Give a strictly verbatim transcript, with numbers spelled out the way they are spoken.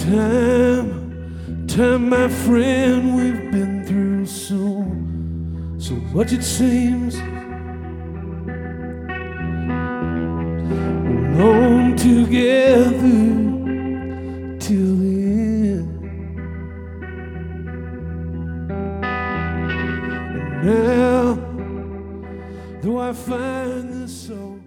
Time, time, my friend, we've been through so, so much it seems. Alone together till the end. And now, though I find this so